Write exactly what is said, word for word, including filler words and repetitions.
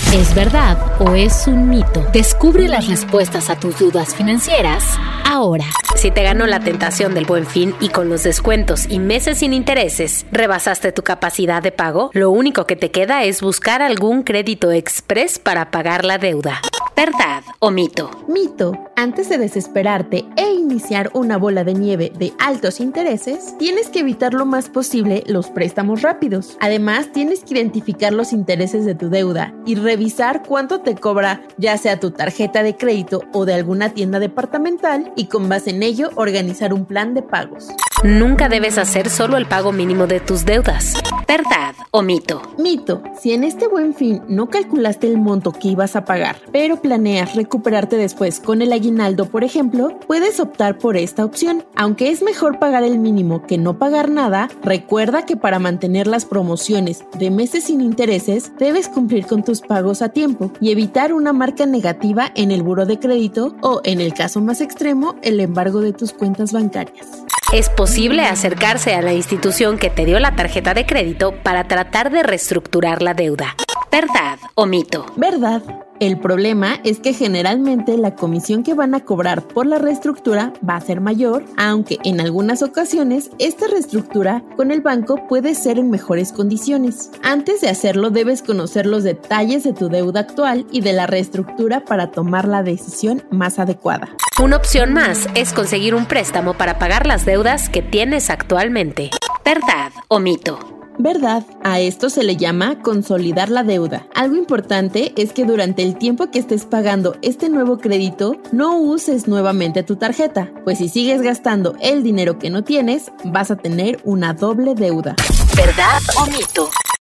¿Es verdad o es un mito? Descubre las respuestas a tus dudas financieras ahora. Si te ganó la tentación del Buen Fin y con los descuentos y meses sin intereses rebasaste tu capacidad de pago, lo único que te queda es buscar algún crédito express para pagar la deuda. ¿Verdad o mito? Mito. Antes de desesperarte e iniciar una bola de nieve de altos intereses, tienes que evitar lo más posible los préstamos rápidos. Además, tienes que identificar los intereses de tu deuda y revisar cuánto te cobra ya sea tu tarjeta de crédito o de alguna tienda departamental y con base en ello organizar un plan de pagos. Nunca debes hacer solo el pago mínimo de tus deudas. ¿Verdad o mito? Mito. Si en este Buen Fin no calculaste el monto que ibas a pagar, pero planeas recuperarte después con el aguinaldo, por ejemplo, puedes optar por esta opción. Aunque es mejor pagar el mínimo que no pagar nada, recuerda que para mantener las promociones de meses sin intereses, debes cumplir con tus pagos a tiempo y evitar una marca negativa en el buró de crédito o, en el caso más extremo, el embargo de tus cuentas bancarias. Es posible acercarse a la institución que te dio la tarjeta de crédito para tratar de reestructurar la deuda. ¿Verdad o mito? Verdad. El problema es que generalmente la comisión que van a cobrar por la reestructura va a ser mayor, aunque en algunas ocasiones esta reestructura con el banco puede ser en mejores condiciones. Antes de hacerlo debes conocer los detalles de tu deuda actual y de la reestructura para tomar la decisión más adecuada. Una opción más es conseguir un préstamo para pagar las deudas que tienes actualmente. ¿Verdad o mito? Verdad. A esto se le llama consolidar la deuda. Algo importante es que durante el tiempo que estés pagando este nuevo crédito, no uses nuevamente tu tarjeta, pues si sigues gastando el dinero que no tienes, vas a tener una doble deuda. ¿Verdad o mito?